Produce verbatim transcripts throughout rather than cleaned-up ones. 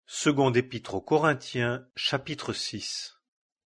Seconde Épître aux Corinthiens, chapitre six.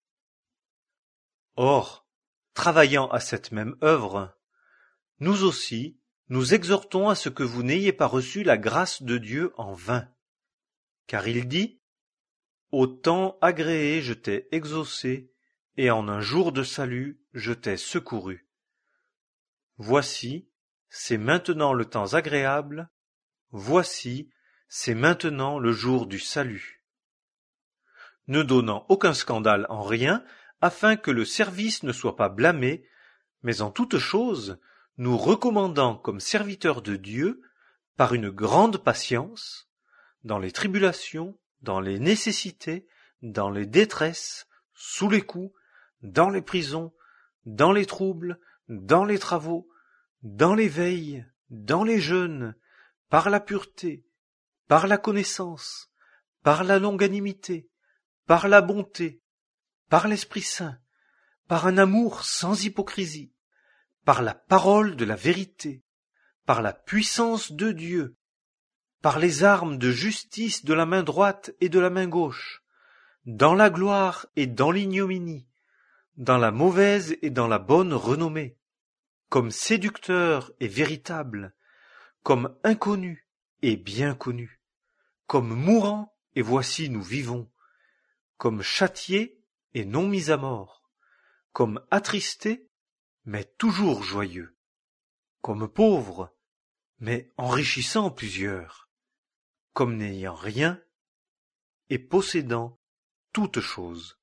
Or, travaillant à cette même œuvre, nous aussi, nous exhortons à ce que vous n'ayez pas reçu la grâce de Dieu en vain. Car il dit, « Au temps agréé je t'ai exaucé, et en un jour de salut je t'ai secouru. » Voici, c'est maintenant le temps agréable, voici, c'est maintenant le jour du salut. Ne donnant aucun scandale en rien, afin que le service ne soit pas blâmé, mais en toute chose, nous recommandant comme serviteurs de Dieu, par une grande patience, dans les tribulations, dans les nécessités, dans les détresses, sous les coups, dans les prisons, dans les troubles, dans les travaux, dans les veilles, dans les jeûnes, par la pureté, par la connaissance, par la longanimité, par la bonté, par l'Esprit Saint, par un amour sans hypocrisie, par la parole de la vérité, par la puissance de Dieu, par les armes de justice de la main droite et de la main gauche, dans la gloire et dans l'ignominie, dans la mauvaise et dans la bonne renommée, comme séducteurs et véritables, comme inconnus et bien connus, comme mourants et voici nous vivons, comme châtiés et non mis à mort, comme attristés mais toujours joyeux, comme pauvres mais enrichissant plusieurs, comme n'ayant rien et possédant toutes choses.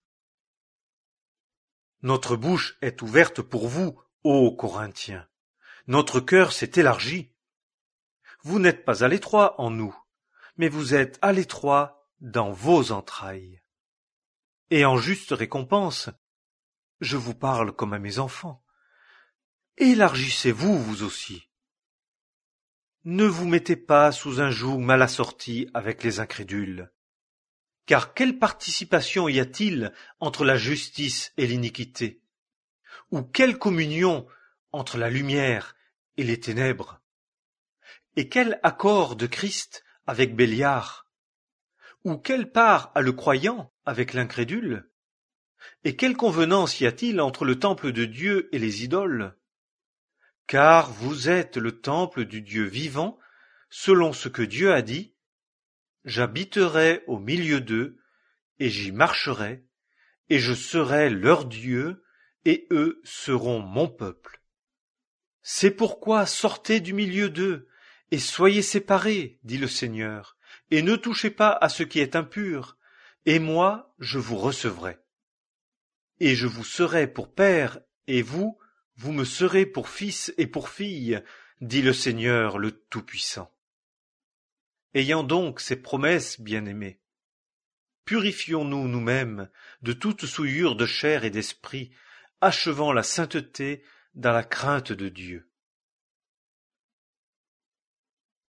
Notre bouche est ouverte pour vous, ô Corinthiens. Notre cœur s'est élargi. Vous n'êtes pas à l'étroit en nous, mais vous êtes à l'étroit dans vos entrailles. Et en juste récompense, je vous parle comme à mes enfants. Élargissez-vous, vous aussi. Ne vous mettez pas sous un joug mal assorti avec les incrédules. Car quelle participation y a-t-il entre la justice et l'iniquité? Ou quelle communion entre la lumière et les ténèbres? Et quel accord de Christ avec Béliard? Ou quelle part a le croyant avec l'incrédule? Et quelle convenance y a-t-il entre le temple de Dieu et les idoles? Car vous êtes le temple du Dieu vivant, selon ce que Dieu a dit, « J'habiterai au milieu d'eux, et j'y marcherai, et je serai leur Dieu, et eux seront mon peuple. » C'est pourquoi sortez du milieu d'eux, et soyez séparés, dit le Seigneur, et ne touchez pas à ce qui est impur, et moi je vous recevrai. Et je vous serai pour père, et vous, vous me serez pour fils et pour fille, dit le Seigneur le Tout-Puissant. Ayant donc ces promesses, bien-aimés, purifions-nous nous-mêmes de toute souillure de chair et d'esprit, achevant la sainteté dans la crainte de Dieu.